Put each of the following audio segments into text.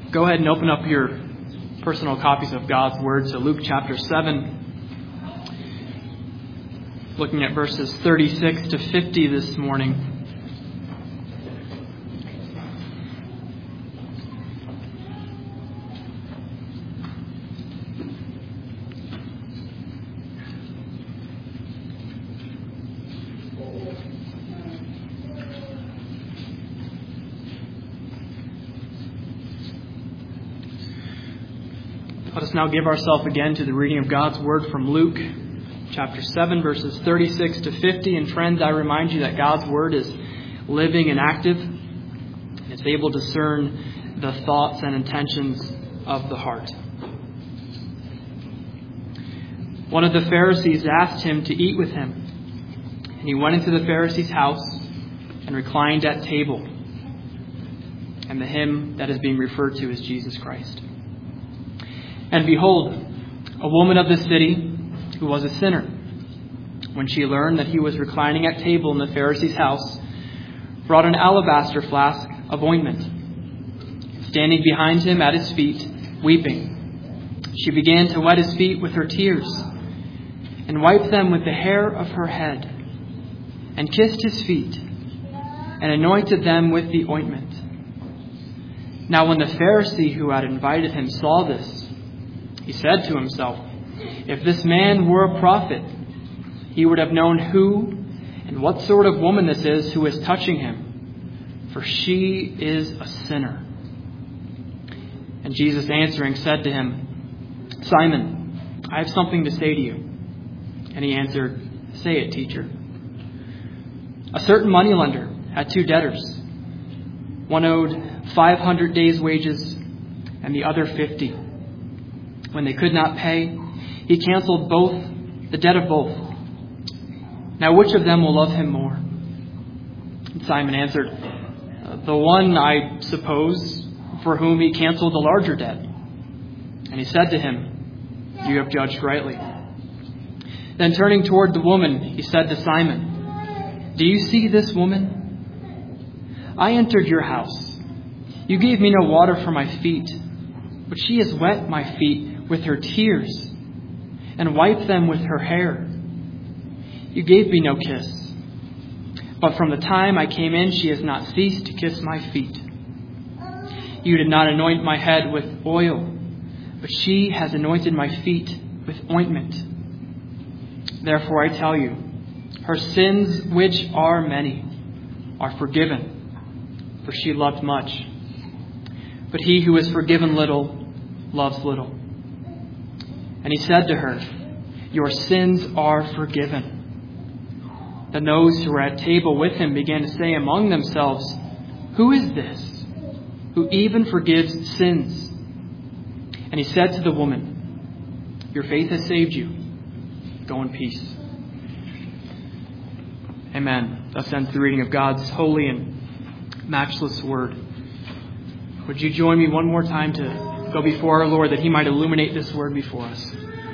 Go ahead and open up your personal copies of God's Word to Luke chapter 7, looking at verses 36 to 50 this morning. Let us now give ourselves again to the reading of God's Word from Luke chapter 7, verses 36 to 50. And friends, I remind you that God's Word is living and active. It's able to discern the thoughts and intentions of the heart. One of the Pharisees asked him to eat with him. And he went into the Pharisee's house and reclined at table. And the him that is being referred to is Jesus Christ. And behold, a woman of the city who was a sinner, when she learned that he was reclining at table in the Pharisee's house, brought an alabaster flask of ointment. Standing behind him at his feet, weeping, she began to wet his feet with her tears, and wiped them with the hair of her head, and kissed his feet, and anointed them with the ointment. Now when the Pharisee who had invited him saw this, he said to himself, if this man were a prophet, he would have known who and what sort of woman this is who is touching him, for she is a sinner. And Jesus answering said to him, Simon, I have something to say to you. And he answered, say it, teacher. A certain moneylender had two debtors. One owed 500 days' wages and the other 50. When they could not pay, he canceled the debt of both. Now which of them will love him more? And Simon answered, the one, I suppose, for whom he canceled the larger debt. And he said to him, you have judged rightly. Then turning toward the woman, he said to Simon, do you see this woman? I entered your house. You gave me no water for my feet, but she has wet my feet with her tears, and wiped them with her hair. You gave me no kiss, but from the time I came in, she has not ceased to kiss my feet. You did not anoint my head with oil, but she has anointed my feet with ointment. Therefore I tell you, her sins, which are many, are forgiven, for she loved much. But he who is forgiven little loves little. And he said to her, your sins are forgiven. Then those who were at table with him began to say among themselves, who is this, who even forgives sins? And he said to the woman, your faith has saved you. Go in peace. Amen. Thus ends the reading of God's holy and matchless word. Would you join me one more time to go before our Lord that he might illuminate this word before us?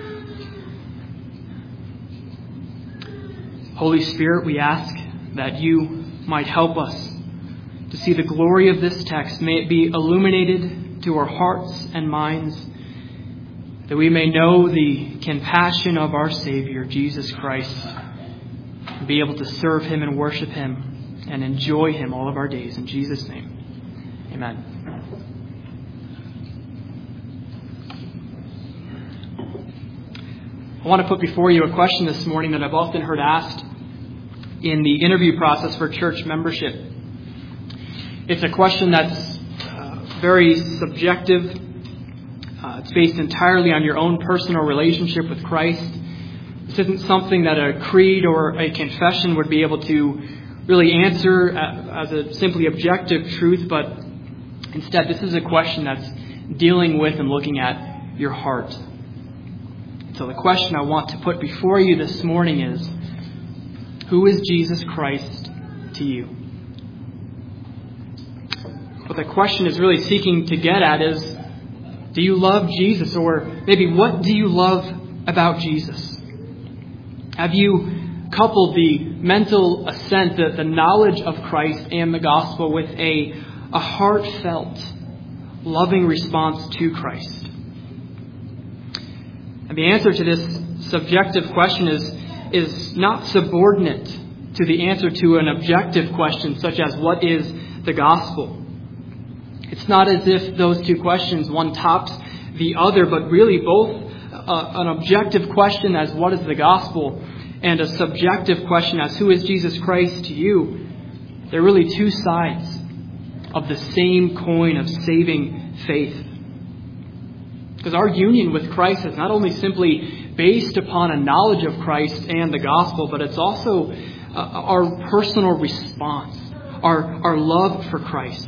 Holy Spirit, we ask that you might help us to see the glory of this text. May it be illuminated to our hearts and minds, that we may know the compassion of our Savior, Jesus Christ, and be able to serve him and worship him and enjoy him all of our days. In Jesus' name, amen. I want to put before you a question this morning that I've often heard asked in the interview process for church membership. It's a question that's very subjective. It's based entirely on your own personal relationship with Christ. This isn't something that a creed or a confession would be able to really answer as a simply objective truth, but instead this is a question that's dealing with and looking at your heart. So the question I want to put before you this morning is, who is Jesus Christ to you? What the question is really seeking to get at is, do you love Jesus? Or maybe what do you love about Jesus? Have you coupled the mental assent, the knowledge of Christ and the gospel with a heartfelt loving response to Christ? And the answer to this subjective question is not subordinate to the answer to an objective question, such as what is the gospel? It's not as if those two questions, one tops the other, but really both an objective question as what is the gospel and a subjective question as who is Jesus Christ to you. They're really two sides of the same coin of saving faith. Because our union with Christ is not only simply based upon a knowledge of Christ and the gospel, but it's also our personal response, our love for Christ.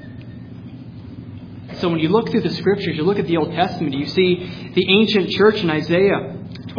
So when you look through the Scriptures, you look at the Old Testament, you see the ancient church in Isaiah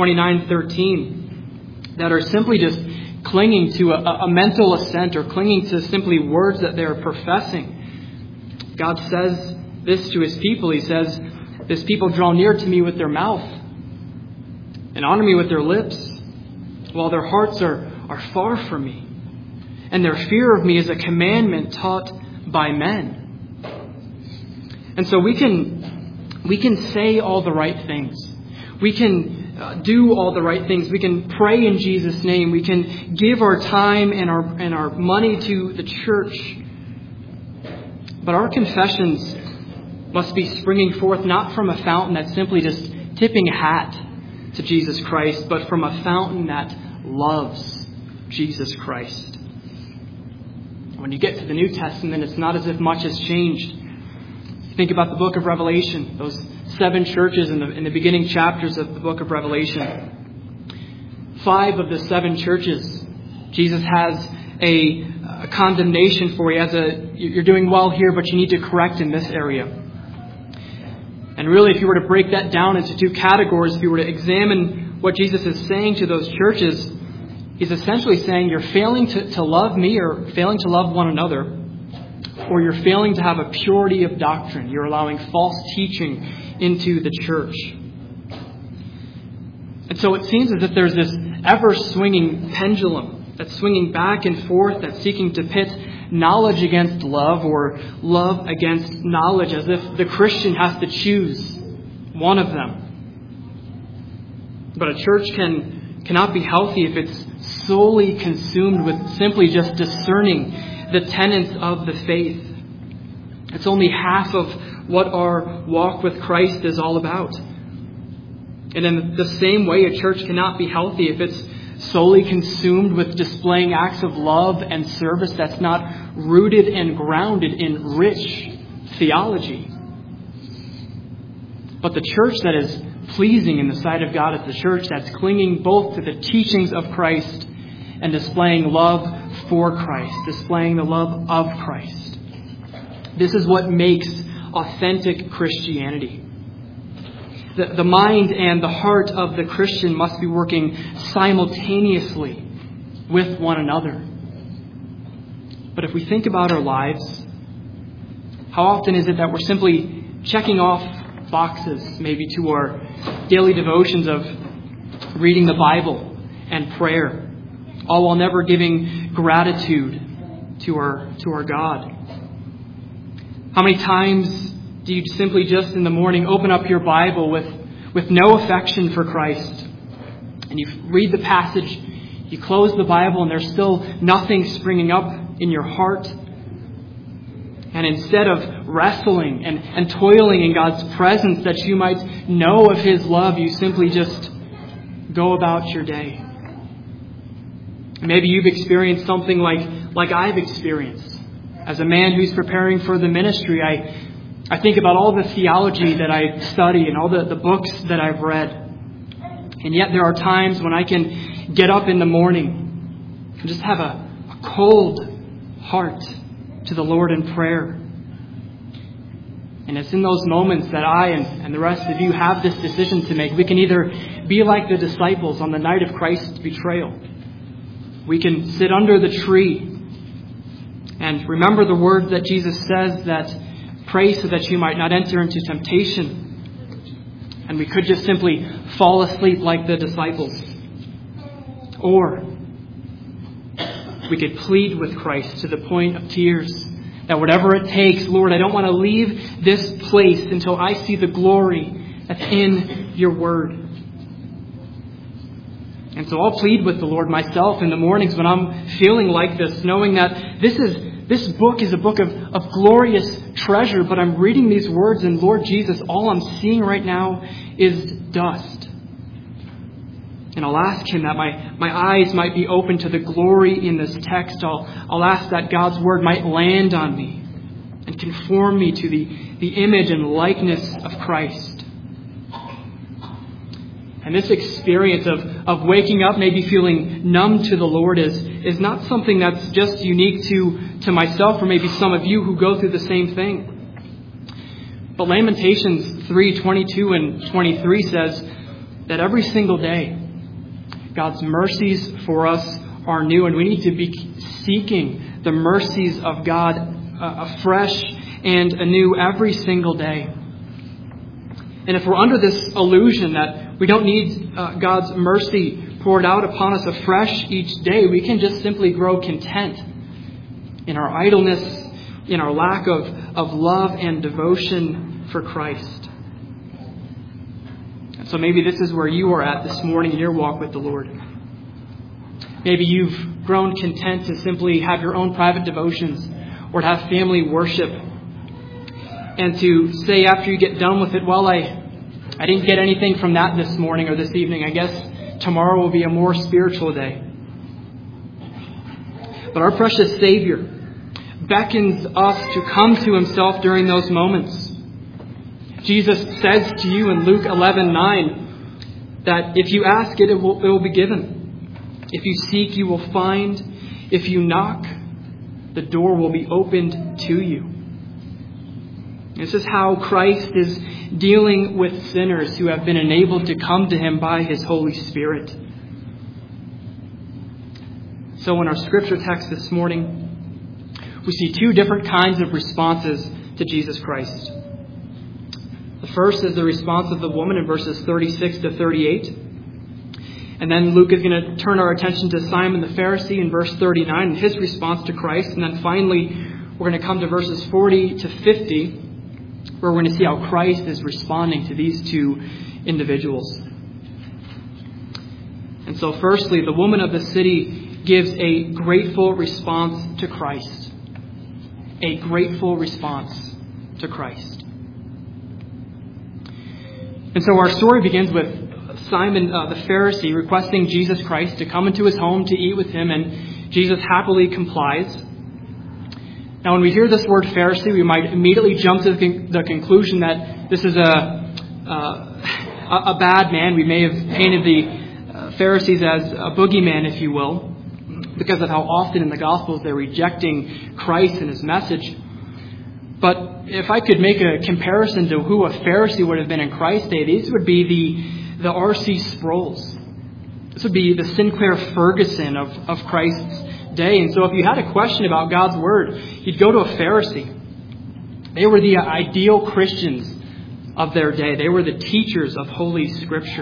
29:13 that are simply just clinging to a mental assent or clinging to simply words that they're professing. God says this to His people. He says, "This people draw near to me with their mouth and honor me with their lips, while their hearts are far from me. And their fear of me is a commandment taught by men." And so we can say all the right things. We can do all the right things. We can pray in Jesus' name. We can give our time and our money to the church. But our confessions must be springing forth not from a fountain that's simply just tipping a hat to Jesus Christ, but from a fountain that loves Jesus Christ. When you get to the New Testament, it's not as if much has changed. Think about the book of Revelation, those 7 churches in the beginning chapters of the book of Revelation. 5 of the 7 churches, Jesus has a condemnation for. He has you're doing well here, but you need to correct in this area. And really, if you were to break that down into 2 categories, if you were to examine what Jesus is saying to those churches, He's essentially saying you're failing to love me or failing to love one another, or you're failing to have a purity of doctrine. You're allowing false teaching into the church. And so it seems as if there's this ever-swinging pendulum that's swinging back and forth, that's seeking to pit knowledge against love or love against knowledge, as if the Christian has to choose one of them. But a church cannot be healthy if it's solely consumed with simply just discerning the tenets of the faith. It's only half of what our walk with Christ is all about. And in the same way, a church cannot be healthy if it's solely consumed with displaying acts of love and service that's not rooted and grounded in rich theology. But the church that is pleasing in the sight of God is the church that's clinging both to the teachings of Christ and displaying love for Christ, displaying the love of Christ. This is what makes authentic Christianity. The mind and the heart of the Christian must be working simultaneously with one another. But if we think about our lives, how often is it that we're simply checking off boxes, maybe to our daily devotions of reading the Bible and prayer, all while never giving gratitude to our God? How many times do you simply just in the morning open up your Bible with no affection for Christ, and you read the passage, you close the Bible, and there's still nothing springing up in your heart? And instead of wrestling and toiling in God's presence that you might know of His love, you simply just go about your day. Maybe you've experienced something like I've experienced. As a man who's preparing for the ministry, I think about all the theology that I study and all the books that I've read. And yet there are times when I can get up in the morning and just have a cold heart to the Lord in prayer. And it's in those moments that I and the rest of you have this decision to make. We can either be like the disciples on the night of Christ's betrayal. We can sit under the tree and remember the word that Jesus says, that pray so that you might not enter into temptation. And we could just simply fall asleep like the disciples. Or we could plead with Christ to the point of tears, That whatever it takes, Lord, I don't want to leave this place until I see the glory that's in your word. And so I'll plead with the Lord myself in the mornings when I'm feeling like this, knowing that this book is a book of glorious treasure, but I'm reading these words, and Lord Jesus, all I'm seeing right now is dust. And I'll ask Him that my eyes might be open to the glory in this text. I'll ask that God's word might land on me and conform me to the image and likeness of Christ. And this experience of waking up, maybe feeling numb to the Lord, is not something that's just unique to myself or maybe some of you who go through the same thing. But Lamentations 3:22 and 23 says that every single day, God's mercies for us are new, and we need to be seeking the mercies of God afresh and anew every single day. And if we're under this illusion that we don't need God's mercy poured out upon us afresh each day, we can just simply grow content in our idleness, in our lack of love and devotion for Christ. So maybe this is where you are at this morning in your walk with the Lord. Maybe you've grown content to simply have your own private devotions or to have family worship and to say after you get done with it, well, I didn't get anything from that this morning or this evening. I guess tomorrow will be a more spiritual day. But our precious Savior beckons us to come to Himself during those moments. Jesus says to you in Luke 11:9 that if you ask it, it will be given. If you seek, you will find. If you knock, the door will be opened to you. This is how Christ is dealing with sinners who have been enabled to come to Him by His Holy Spirit. So in our scripture text this morning, we see two different kinds of responses to Jesus Christ. The first is the response of the woman in verses 36 to 38. And then Luke is going to turn our attention to Simon the Pharisee in verse 39 and his response to Christ. And then finally, we're going to come to verses 40 to 50, where we're going to see how Christ is responding to these two individuals. And so firstly, the woman of the city gives a grateful response to Christ. A grateful response to Christ. And so our story begins with Simon the Pharisee requesting Jesus Christ to come into his home to eat with him, and Jesus happily complies. Now, when we hear this word Pharisee, we might immediately jump to the conclusion that this is a bad man. We may have painted the Pharisees as a boogeyman, if you will, because of how often in the Gospels they're rejecting Christ and His message. But if I could make a comparison to who a Pharisee would have been in Christ's day, these would be the R.C. Sproul's. This would be the Sinclair Ferguson of Christ's day. And so if you had a question about God's Word, you'd go to a Pharisee. They were the ideal Christians of their day. They were the teachers of Holy Scripture.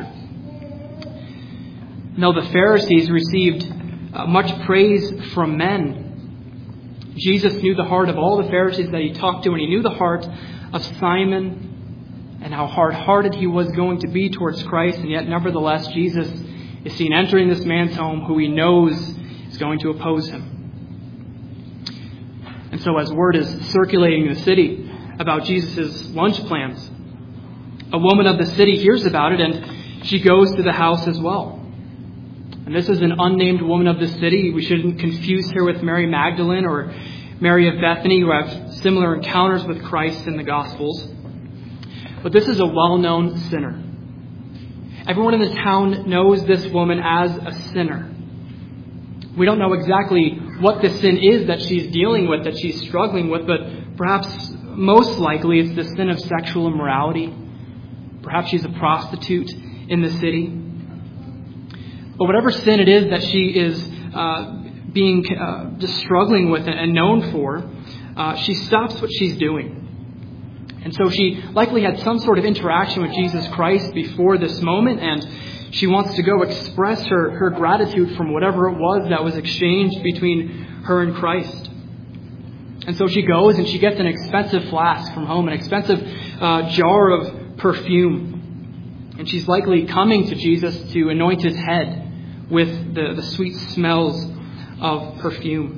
Now, the Pharisees received much praise from men. Jesus knew the heart of all the Pharisees that He talked to, and He knew the heart of Simon and how hard-hearted he was going to be towards Christ. And yet, nevertheless, Jesus is seen entering this man's home who He knows is going to oppose Him. And so as word is circulating in the city about Jesus' lunch plans, a woman of the city hears about it, and she goes to the house as well. And this is an unnamed woman of the city. We shouldn't confuse her with Mary Magdalene or Mary of Bethany, who have similar encounters with Christ in the Gospels. But this is a well-known sinner. Everyone in the town knows this woman as a sinner. We don't know exactly what the sin is that she's dealing with, that she's struggling with, but perhaps most likely it's the sin of sexual immorality. Perhaps she's a prostitute in the city. But whatever sin it is that she is just struggling with and known for, she stops what she's doing. And so she likely had some sort of interaction with Jesus Christ before this moment, and she wants to go express her gratitude from whatever it was that was exchanged between her and Christ. And so she goes and she gets an expensive flask from home, an expensive jar of perfume. And she's likely coming to Jesus to anoint his head with the sweet smells of perfume.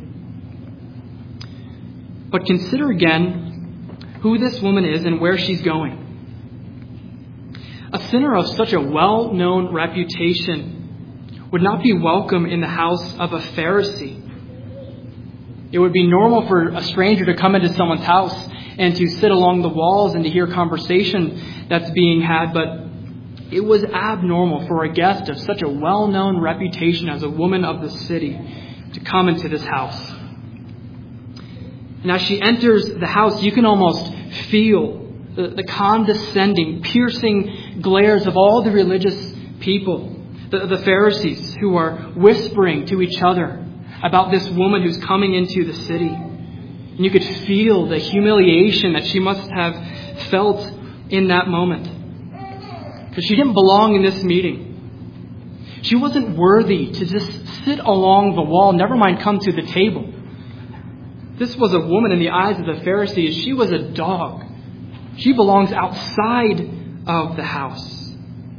But consider again who this woman is and where she's going. A sinner of such a well-known reputation would not be welcome in the house of a Pharisee. It would be normal for a stranger to come into someone's house and to sit along the walls and to hear conversation that's being had, but it was abnormal for a guest of such a well-known reputation as a woman of the city to come into this house. And as she enters the house, you can almost feel the condescending, piercing glares of all the religious people, the Pharisees, who are whispering to each other about this woman who's coming into the city. And you could feel the humiliation that she must have felt in that moment. Because she didn't belong in this meeting. She wasn't worthy to just sit along the wall, never mind come to the table. This was a woman in the eyes of the Pharisees. She was a dog. She belongs outside of the house.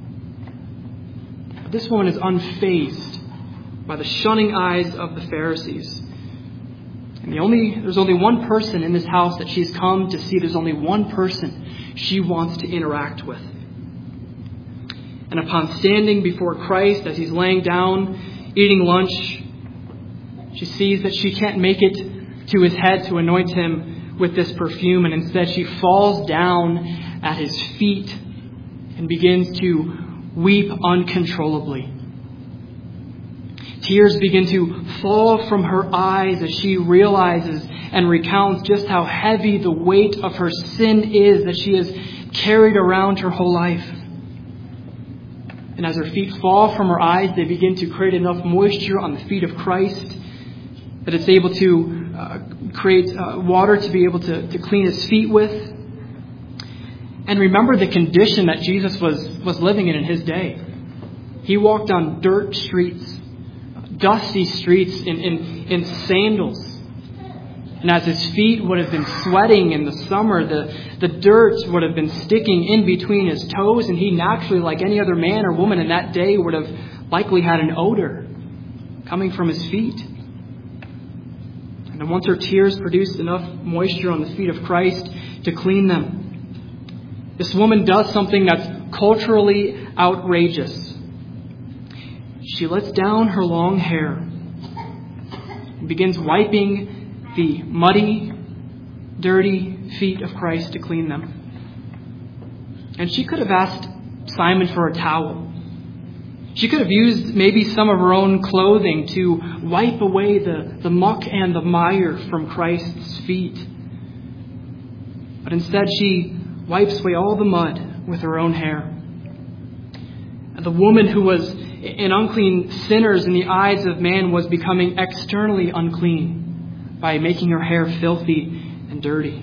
But this woman is unfazed by the shunning eyes of the Pharisees. And there's only one person in this house that she's come to see. There's only one person she wants to interact with. And upon standing before Christ as he's laying down, eating lunch, she sees that she can't make it to his head to anoint him with this perfume. And instead she falls down at his feet and begins to weep uncontrollably. Tears begin to fall from her eyes as she realizes and recounts just how heavy the weight of her sin is that she has carried around her whole life. And as her feet fall from her eyes, they begin to create enough moisture on the feet of Christ that it's able to create water to be able to clean his feet with. And remember the condition that Jesus was living in his day. He walked on dirt streets, dusty streets in sandals. And as his feet would have been sweating in the summer, the dirt would have been sticking in between his toes, and he naturally, like any other man or woman in that day, would have likely had an odor coming from his feet. And then once her tears produced enough moisture on the feet of Christ to clean them, this woman does something that's culturally outrageous. She lets down her long hair and begins wiping the muddy, dirty feet of Christ to clean them. And she could have asked Simon for a towel. She could have used maybe some of her own clothing to wipe away the muck and the mire from Christ's feet. But instead she wipes away all the mud with her own hair. And the woman who was an unclean sinner in the eyes of man was becoming externally unclean by making her hair filthy and dirty.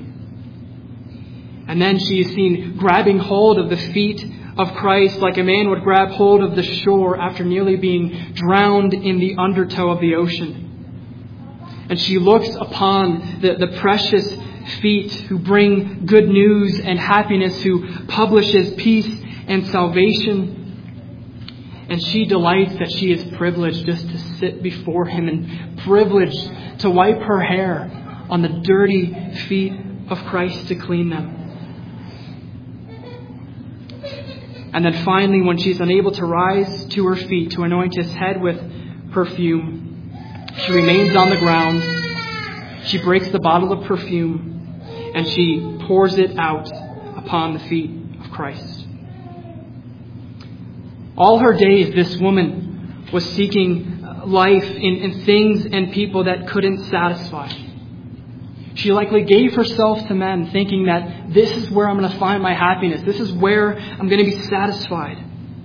And then she is seen grabbing hold of the feet of Christ like a man would grab hold of the shore after nearly being drowned in the undertow of the ocean. And she looks upon the precious feet who bring good news and happiness, who publishes peace and salvation. And she delights that she is privileged just to sit before him and privileged to wipe her hair on the dirty feet of Christ to clean them. And then finally, when she's unable to rise to her feet to anoint his head with perfume, she remains on the ground. She breaks the bottle of perfume and she pours it out upon the feet of Christ. All her days, this woman was seeking life in things and people that couldn't satisfy. She likely gave herself to men, thinking that this is where I'm going to find my happiness. This is where I'm going to be satisfied.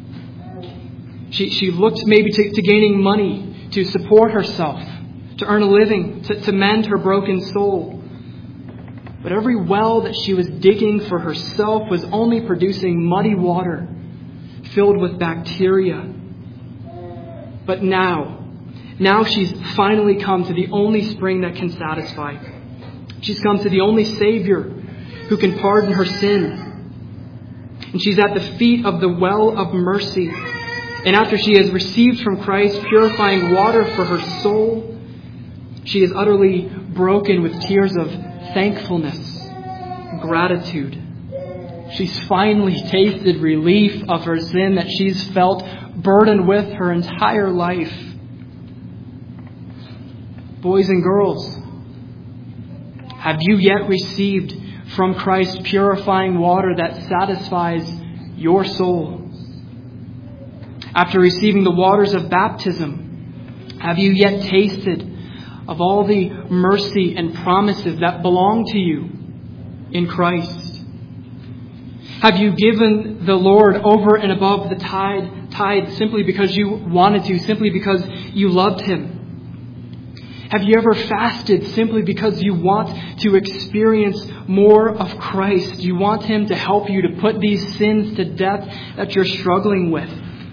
She looked maybe to gaining money to support herself, to earn a living, to mend her broken soul. But every well that she was digging for herself was only producing muddy water filled with bacteria. But now she's finally come to the only spring that can satisfy. She's come to the only Savior who can pardon her sin. And she's at the feet of the well of mercy. And after she has received from Christ purifying water for her soul, she is utterly broken with tears of thankfulness and gratitude. She's finally tasted relief of her sin that she's felt burdened with her entire life. Boys and girls, have you yet received from Christ purifying water that satisfies your soul? After receiving the waters of baptism, have you yet tasted of all the mercy and promises that belong to you in Christ? Have you given the Lord over and above the tithe simply because you wanted to, simply because you loved Him? Have you ever fasted simply because you want to experience more of Christ? You want Him to help you to put these sins to death that you're struggling with?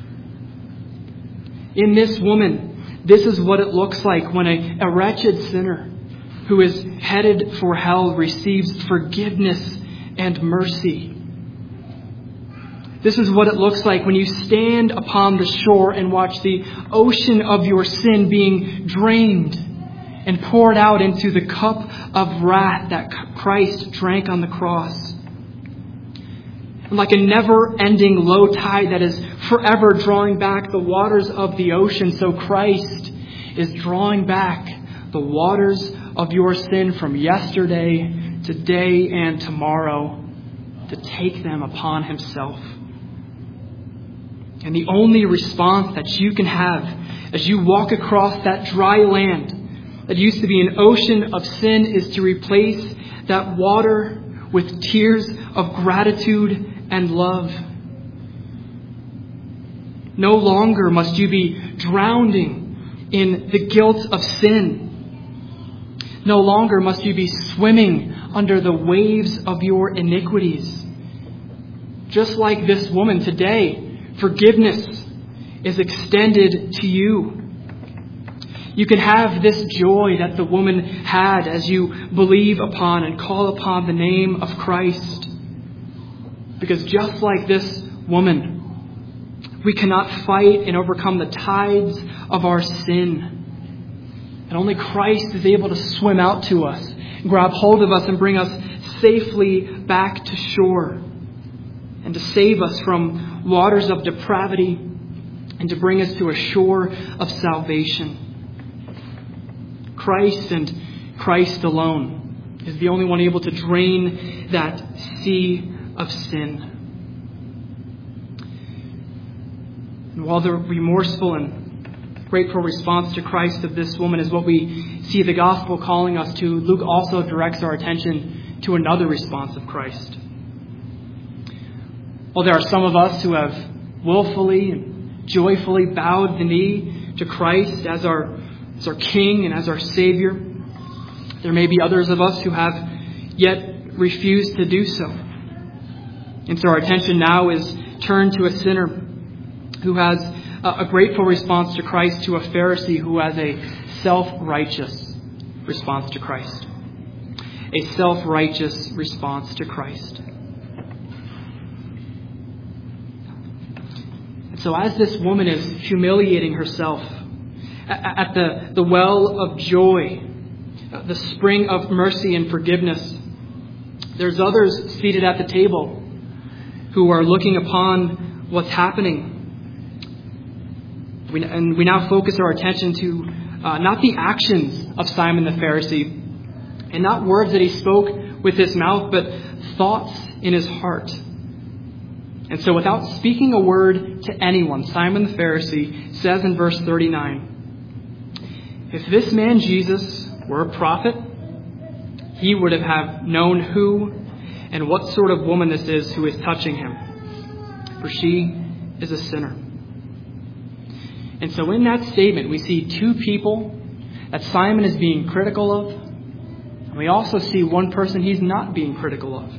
In this woman, this is what it looks like when a wretched sinner who is headed for hell receives forgiveness and mercy. This is what it looks like when you stand upon the shore and watch the ocean of your sin being drained and poured out into the cup of wrath that Christ drank on the cross. And like a never-ending low tide that is forever drawing back the waters of the ocean, so Christ is drawing back the waters of your sin from yesterday, today, and tomorrow to take them upon Himself. And the only response that you can have as you walk across that dry land that used to be an ocean of sin is to replace that water with tears of gratitude and love. No longer must you be drowning in the guilt of sin. No longer must you be swimming under the waves of your iniquities. Just like this woman today, forgiveness is extended to you. You can have this joy that the woman had as you believe upon and call upon the name of Christ. Because just like this woman, we cannot fight and overcome the tides of our sin. And only Christ is able to swim out to us, grab hold of us, and bring us safely back to shore. And to save us from waters of depravity and to bring us to a shore of salvation. Christ and Christ alone is the only one able to drain that sea of sin. And while the remorseful and grateful response to Christ of this woman is what we see the gospel calling us to, Luke also directs our attention to another response of Christ. Well, there are some of us who have willfully and joyfully bowed the knee to Christ as our King and as our Savior. There may be others of us who have yet refused to do so. And so our attention now is turned to a sinner who has a grateful response to Christ, to a Pharisee who has a self-righteous response to Christ. A self-righteous response to Christ. So as this woman is humiliating herself at the well of joy, the spring of mercy and forgiveness, there's others seated at the table who are looking upon what's happening. We now focus our attention to not the actions of Simon the Pharisee and not words that he spoke with his mouth, but thoughts in his heart. And so without speaking a word to anyone, Simon the Pharisee says in verse 39, if this man Jesus were a prophet, he would have known who and what sort of woman this is who is touching him, for she is a sinner. And so in that statement, we see two people that Simon is being critical of, and we also see one person he's not being critical of.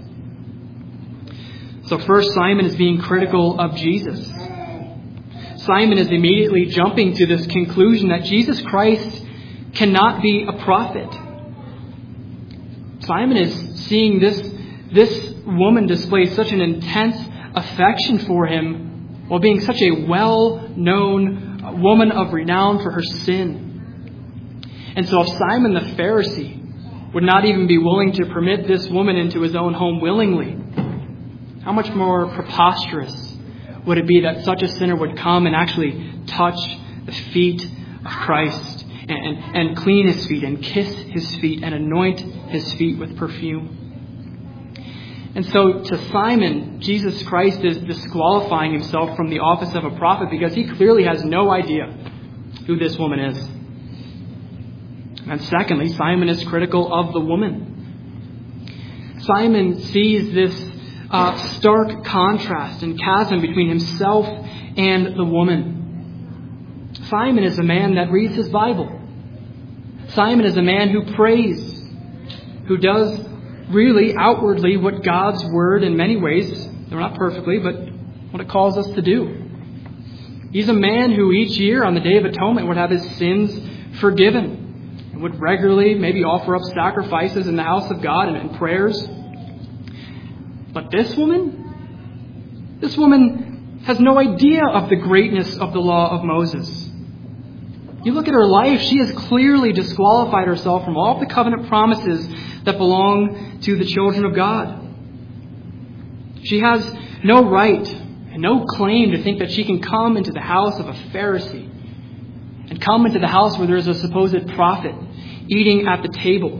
So first, Simon is being critical of Jesus. Simon is immediately jumping to this conclusion that Jesus Christ cannot be a prophet. Simon is seeing this woman display such an intense affection for him while being such a well-known woman of renown for her sin. And so if Simon the Pharisee would not even be willing to permit this woman into his own home willingly, how much more preposterous would it be that such a sinner would come and actually touch the feet of Christ and clean his feet and kiss his feet and anoint his feet with perfume? And so to Simon, Jesus Christ is disqualifying himself from the office of a prophet because he clearly has no idea who this woman is. And secondly, Simon is critical of the woman. Simon sees this stark contrast and chasm between himself and the woman. Simon is a man that reads his Bible. Simon is a man who prays, who does really outwardly what God's Word in many ways, not perfectly, but what it calls us to do. He's a man who each year on the Day of Atonement would have his sins forgiven and would regularly maybe offer up sacrifices in the house of God and prayers. But this woman has no idea of the greatness of the law of Moses. You look at her life, she has clearly disqualified herself from all of the covenant promises that belong to the children of God. She has no right and no claim to think that she can come into the house of a Pharisee and come into the house where there is a supposed prophet eating at the table.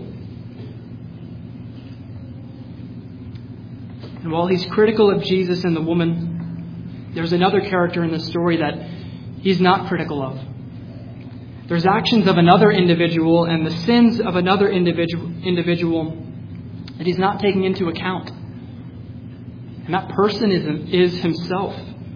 And while he's critical of Jesus and the woman, there's another character in the story that he's not critical of. There's actions of another individual and the sins of another individual that he's not taking into account. And that person is himself.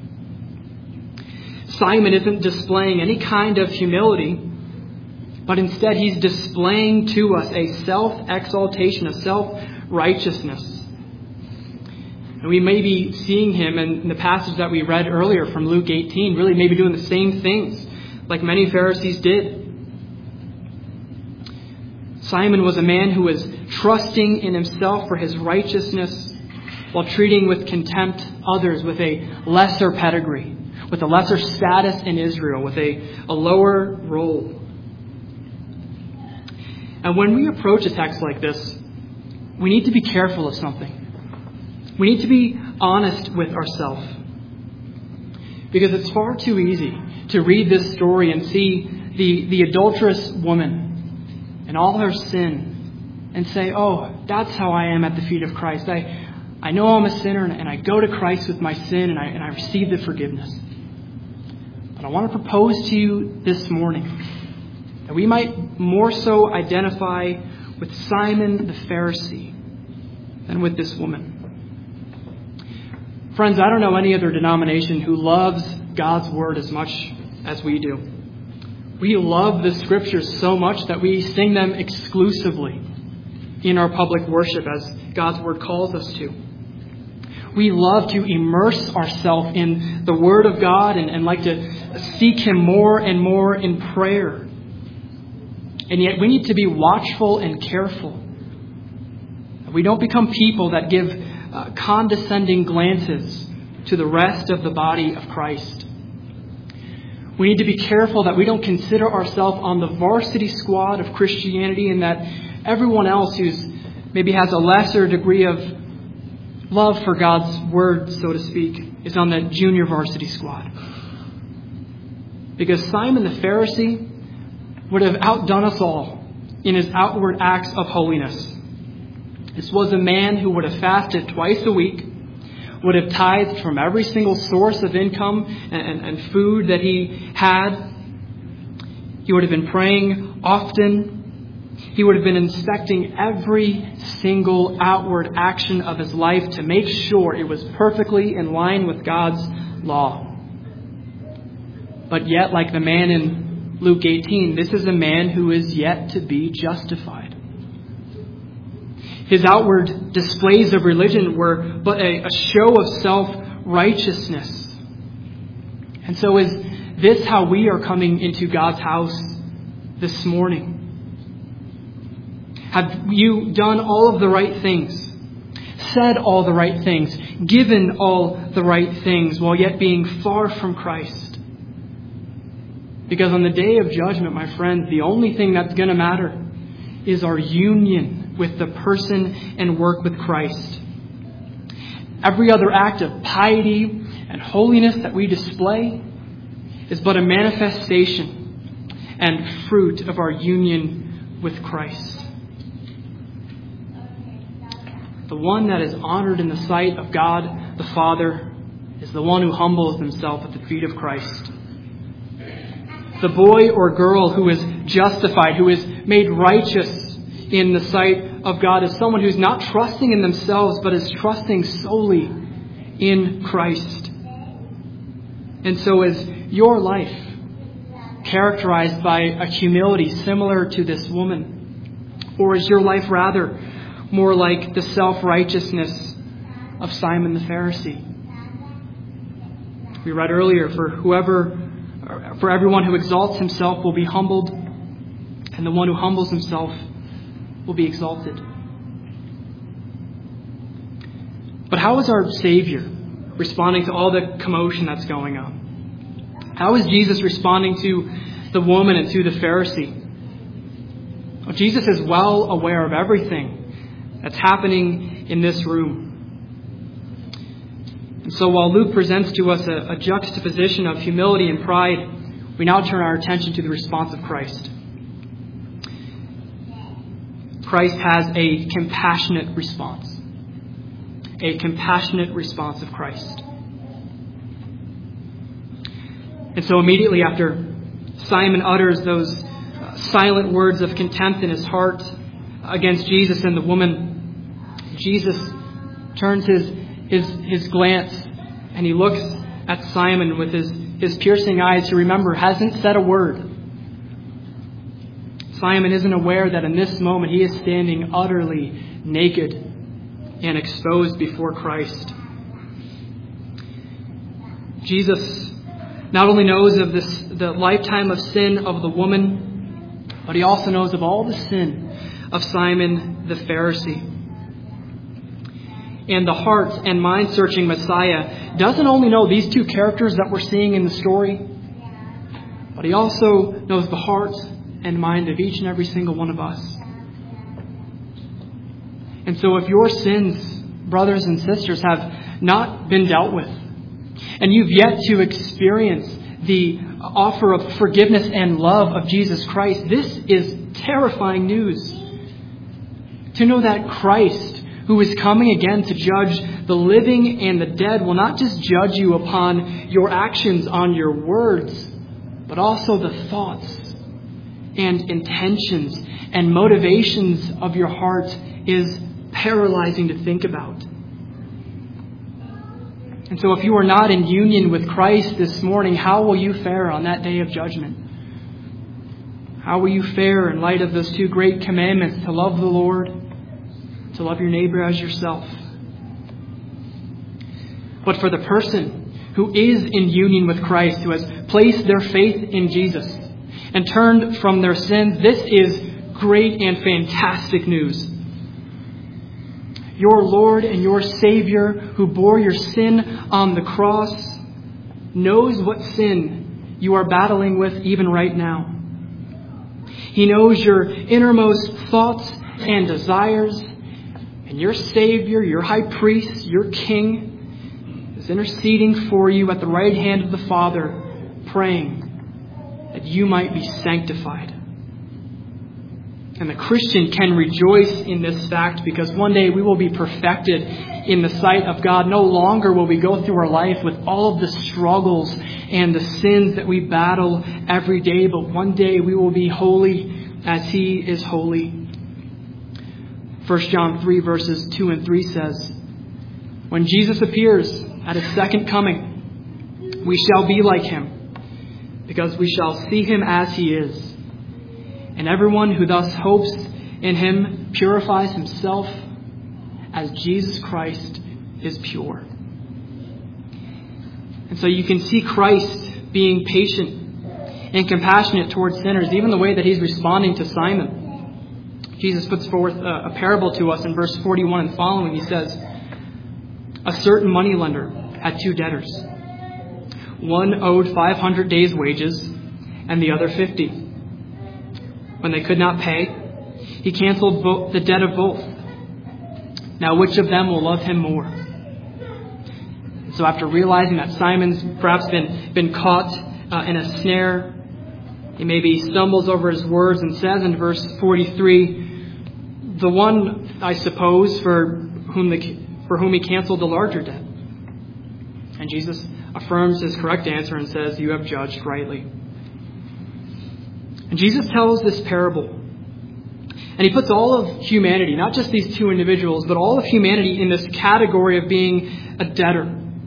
Simon isn't displaying any kind of humility, but instead he's displaying to us a self-exaltation, a self-righteousness. And we may be seeing him in the passage that we read earlier from Luke 18, really maybe doing the same things like many Pharisees did. Simon was a man who was trusting in himself for his righteousness while treating with contempt others with a lesser pedigree, with a lesser status in Israel, with a lower role. And when we approach a text like this, we need to be careful of something. We need to be honest with ourselves. Because it's far too easy to read this story and see the adulterous woman and all her sin and say, oh, that's how I am at the feet of Christ. I know I'm a sinner and I go to Christ with my sin and I receive the forgiveness. But I want to propose to you this morning that we might more so identify with Simon the Pharisee than with this woman. Friends, I don't know any other denomination who loves God's Word as much as we do. We love the Scriptures so much that we sing them exclusively in our public worship as God's Word calls us to. We love to immerse ourselves in the Word of God and like to seek Him more and more in prayer. And yet we need to be watchful and careful. We don't become people that give condescending glances to the rest of the body of Christ. We need to be careful that we don't consider ourselves on the varsity squad of Christianity and that everyone else who's maybe has a lesser degree of love for God's Word, so to speak, is on the junior varsity squad. Because Simon the Pharisee would have outdone us all in his outward acts of holiness. This was a man who would have fasted twice a week, would have tithed from every single source of income and food that he had. He would have been praying often. He would have been inspecting every single outward action of his life to make sure it was perfectly in line with God's law. But yet, like the man in Luke 18, this is a man who is yet to be justified. His outward displays of religion were but a show of self-righteousness. And so is this how we are coming into God's house this morning? Have you done all of the right things, said all the right things, given all the right things, while yet being far from Christ? Because on the day of judgment, my friends, the only thing that's going to matter is our union with the person and work with Christ. Every other act of piety and holiness that we display is but a manifestation and fruit of our union with Christ. The one that is honored in the sight of God the Father is the one who humbles himself at the feet of Christ. The boy or girl who is justified, who is made righteous in the sight of God, is someone who's not trusting in themselves, but is trusting solely in Christ. And so is your life characterized by a humility similar to this woman? Or is your life rather more like the self-righteousness of Simon the Pharisee? We read earlier, for everyone who exalts himself will be humbled, and the one who humbles himself will be exalted. But how is our Savior responding to all the commotion that's going on? How is Jesus responding to the woman and to the Pharisee? Well, Jesus is well aware of everything that's happening in this room. And so while Luke presents to us a juxtaposition of humility and pride, we now turn our attention to the response of Christ. Christ has a compassionate response. A compassionate response of Christ. And so immediately after Simon utters those silent words of contempt in his heart against Jesus and the woman, Jesus turns his glance and he looks at Simon with his piercing eyes, who, remember, hasn't said a word. Simon isn't aware that in this moment he is standing utterly naked and exposed before Christ. Jesus not only knows of the lifetime of sin of the woman, but he also knows of all the sin of Simon the Pharisee. And the heart and mind-searching Messiah doesn't only know these two characters that we're seeing in the story, but he also knows the heart and mind of each and every single one of us. And so if your sins, brothers and sisters, have not been dealt with, and you've yet to experience the offer of forgiveness and love of Jesus Christ, this is terrifying news. To know that Christ, who is coming again to judge the living and the dead, will not just judge you upon your actions, on your words, but also the thoughts and intentions and motivations of your heart, is paralyzing to think about. And so if you are not in union with Christ this morning, how will you fare on that day of judgment? How will you fare in light of those two great commandments, to love the Lord, to love your neighbor as yourself? But for the person who is in union with Christ, who has placed their faith in Jesus and turned from their sins, this is great and fantastic news. Your Lord and your Savior, who bore your sin on the cross, knows what sin you are battling with even right now. He knows your innermost thoughts and desires, and your Savior, your High Priest, your King, is interceding for you at the right hand of the Father, praying that you might be sanctified. And the Christian can rejoice in this fact, because one day we will be perfected in the sight of God. No longer will we go through our life with all of the struggles and the sins that we battle every day, but one day we will be holy as He is holy. 1 John 3 verses 2 and 3 says, when Jesus appears at His second coming, we shall be like Him, because we shall see Him as He is. And everyone who thus hopes in Him purifies himself as Jesus Christ is pure. And so you can see Christ being patient and compassionate towards sinners, even the way that He's responding to Simon. Jesus puts forth a parable to us in verse 41 and following. He says, "A certain moneylender had two debtors. One owed 500 days' wages and the other 50. When they could not pay, he canceled the debt of both. Now which of them will love him more?" So after realizing that Simon's perhaps been caught in a snare, he maybe stumbles over his words and says in verse 43, "The one, I suppose, for whom he canceled the larger debt." And Jesus affirms his correct answer and says, "You have judged rightly." And Jesus tells this parable, and he puts all of humanity, not just these two individuals, but all of humanity in this category of being a debtor.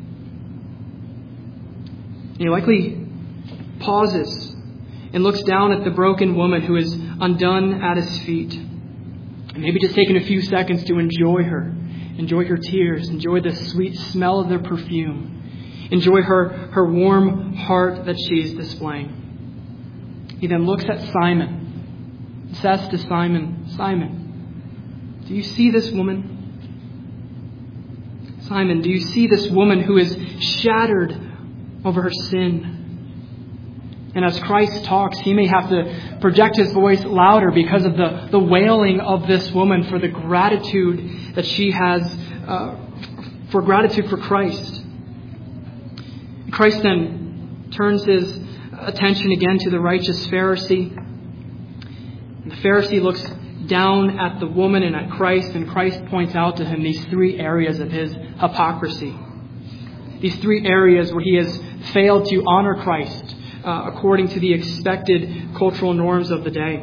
And he likely pauses and looks down at the broken woman who is undone at his feet. And maybe just taking a few seconds to enjoy her tears, enjoy the sweet smell of their perfume, enjoy her warm heart that she's displaying. He then looks at Simon and says to Simon, "Simon, do you see this woman? Simon, do you see this woman who is shattered over her sin?" And as Christ talks, he may have to project his voice louder because of the wailing of this woman for the gratitude that she has, for gratitude for Christ. Christ then turns his attention again to the righteous Pharisee. And the Pharisee looks down at the woman and at Christ, and Christ points out to him these three areas of his hypocrisy. These three areas where he has failed to honor Christ according to the expected cultural norms of the day.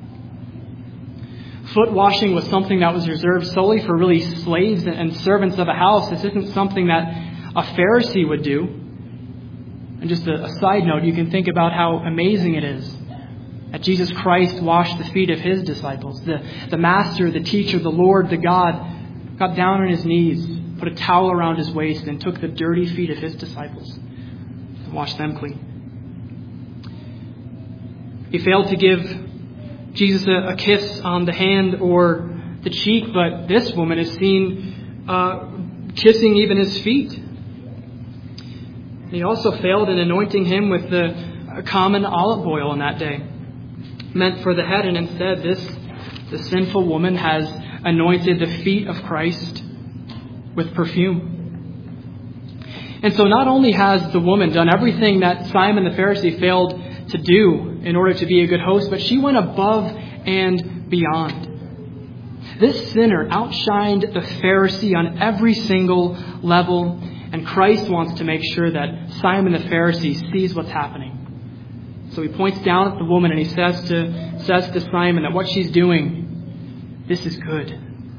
Foot washing was something that was reserved solely for really slaves and servants of a house. This isn't something that a Pharisee would do. And just a side note, you can think about how amazing it is that Jesus Christ washed the feet of his disciples. The Master, the Teacher, the Lord, the God, got down on his knees, put a towel around his waist, and took the dirty feet of his disciples and washed them clean. He failed to give Jesus a kiss on the hand or the cheek, but this woman is seen kissing even his feet. He also failed in anointing him with the common olive oil in that day, meant for the head, and instead the sinful woman has anointed the feet of Christ with perfume. And so not only has the woman done everything that Simon the Pharisee failed to do in order to be a good host, but she went above and beyond. This sinner outshined the Pharisee on every single level, and Christ wants to make sure that Simon the Pharisee sees what's happening. So he points down at the woman and he says to Simon that what she's doing, this is good.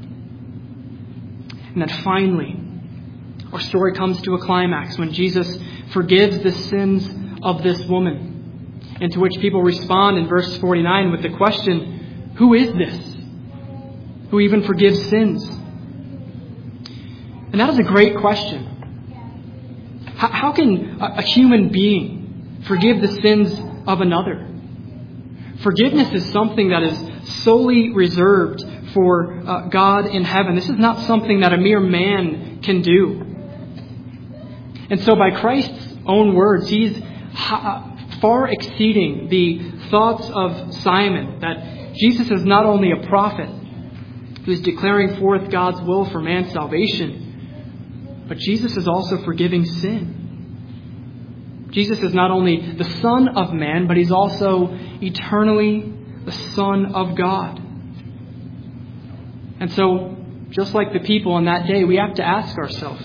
And then finally, our story comes to a climax when Jesus forgives the sins of this woman. And to which people respond in verse 49 with the question, "Who is this who even forgives sins?" And that is a great question. How can a human being forgive the sins of another? Forgiveness is something that is solely reserved for God in heaven. This is not something that a mere man can do. And so by Christ's own words, he's far exceeding the thoughts of Simon, that Jesus is not only a prophet who is declaring forth God's will for man's salvation, but Jesus is also forgiving sin. Jesus is not only the Son of Man, but he's also eternally the Son of God. And so, just like the people on that day, we have to ask ourselves,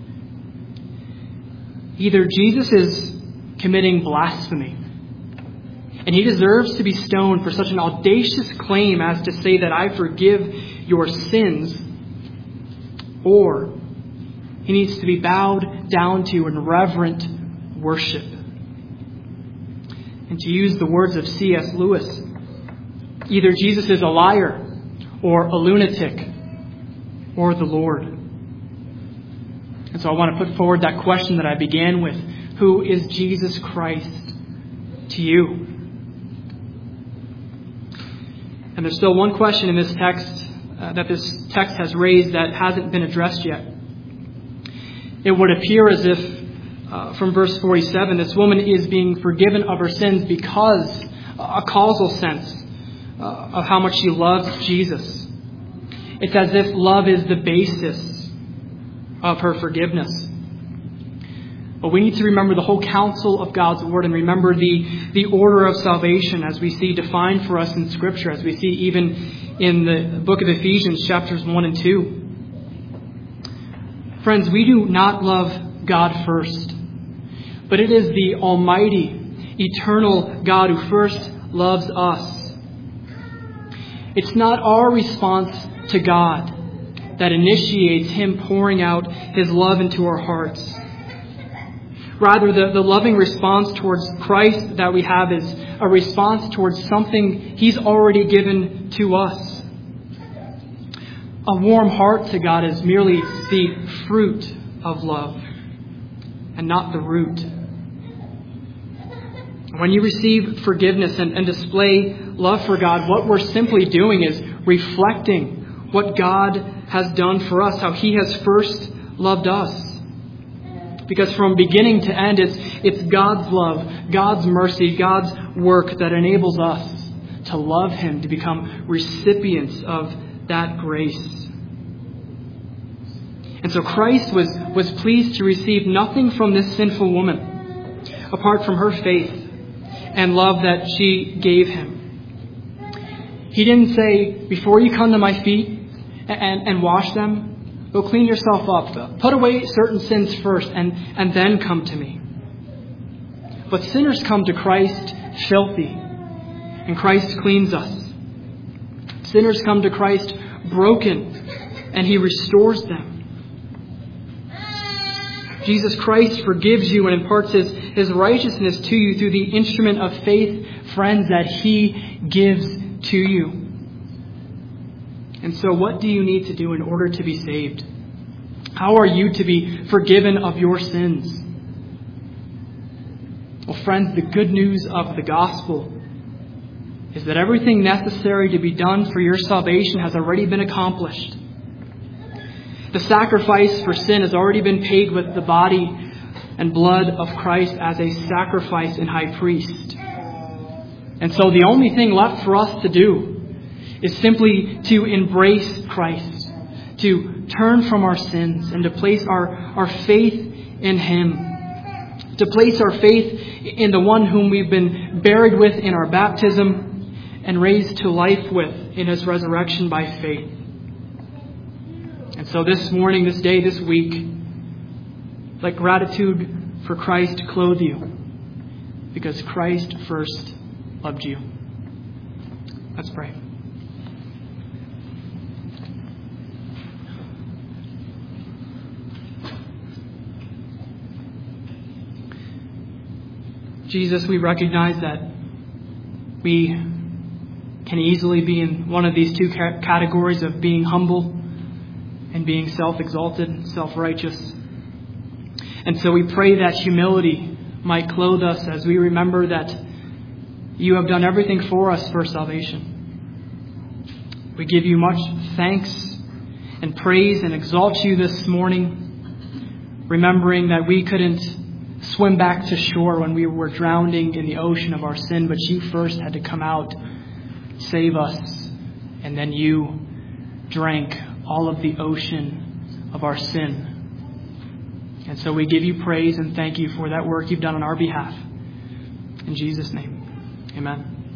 either Jesus is committing blasphemy, and he deserves to be stoned for such an audacious claim as to say that I forgive your sins, or he needs to be bowed down to in reverent worship. And to use the words of C.S. Lewis, either Jesus is a liar or a lunatic or the Lord. And so I want to put forward that question that I began with. Who is Jesus Christ to you? And And there's still one question in this text that this text has raised that hasn't been addressed yet. It would appear as if, from verse 47, this woman is being forgiven of her sins because a causal sense of how much she loves Jesus. It's as if love is the basis of her forgiveness. But we need to remember the whole counsel of God's Word and remember the order of salvation as we see defined for us in Scripture, as we see even in the book of Ephesians, chapters 1 and 2. Friends, we do not love God first, but it is the almighty, eternal God who first loves us. It's not our response to God that initiates Him pouring out His love into our hearts. Rather, the loving response towards Christ that we have is a response towards something He's already given to us. A warm heart to God is merely the fruit of love and not the root. When you receive forgiveness and display love for God, what we're simply doing is reflecting what God has done for us, how He has first loved us. Because from beginning to end, it's God's love, God's mercy, God's work that enables us to love Him, to become recipients of that grace. And so Christ was pleased to receive nothing from this sinful woman apart from her faith and love that she gave Him. He didn't say, before you come to my feet and wash them, go clean yourself up. Put away certain sins first and then come to me. But sinners come to Christ filthy, and Christ cleans us. Sinners come to Christ broken, and He restores them. Jesus Christ forgives you and imparts His righteousness to you through the instrument of faith, friends, that He gives to you. And so what do you need to do in order to be saved? How are you to be forgiven of your sins? Well, friends, the good news of the gospel is that everything necessary to be done for your salvation has already been accomplished. The sacrifice for sin has already been paid with the body and blood of Christ as a sacrifice and high priest. And so the only thing left for us to do is simply to embrace Christ, to turn from our sins and to place our faith in Him, to place our faith in the one whom we've been buried with in our baptism and raised to life with in His resurrection by faith. And so this morning, this day, this week, let gratitude for Christ clothe you, because Christ first loved you. Let's pray. Jesus, we recognize that we can easily be in one of these two categories of being humble and being self-exalted, self-righteous. And so we pray that humility might clothe us as we remember that you have done everything for us for salvation. We give you much thanks and praise and exalt you this morning, remembering that we couldn't swim back to shore when we were drowning in the ocean of our sin, but you first had to come out, save us, and then you drank all of the ocean of our sin. And so we give you praise and thank you for that work you've done on our behalf. In Jesus' name, amen.